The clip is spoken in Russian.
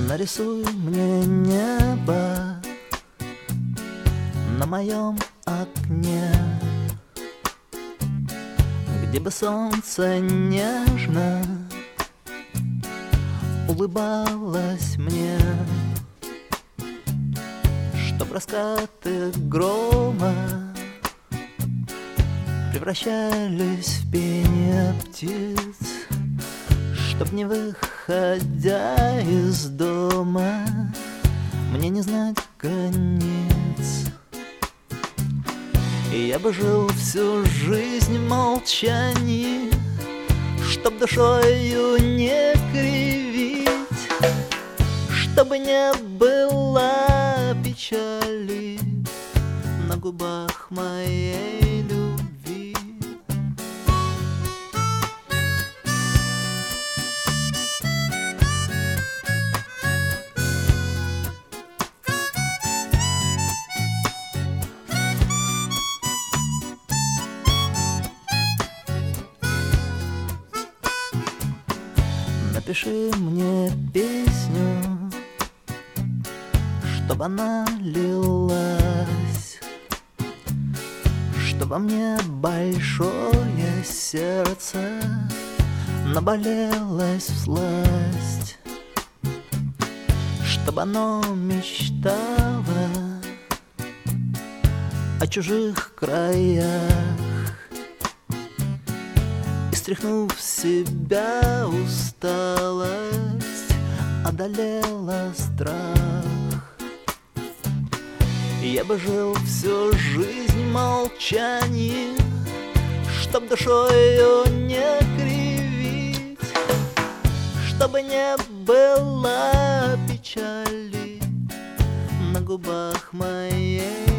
Нарисуй мне небо на моем окне, где бы солнце нежно улыбалось мне, чтоб раскаты грома превращались в пение птиц, чтоб не выходя из дома мне не знать границ. И я бы жил всю жизнь в молчании, чтоб душою не кривить, чтобы не было печали на губах моей любви. Напиши мне песню, чтоб она лилась, что во мне большое сердце наболелось всласть, чтоб оно мечтало о чужих краях, и, стряхнув с себя усталость, одолела страх. Я бы жил всю жизнь в молчании, чтоб душою не кривить, чтобы не было печали на губах моей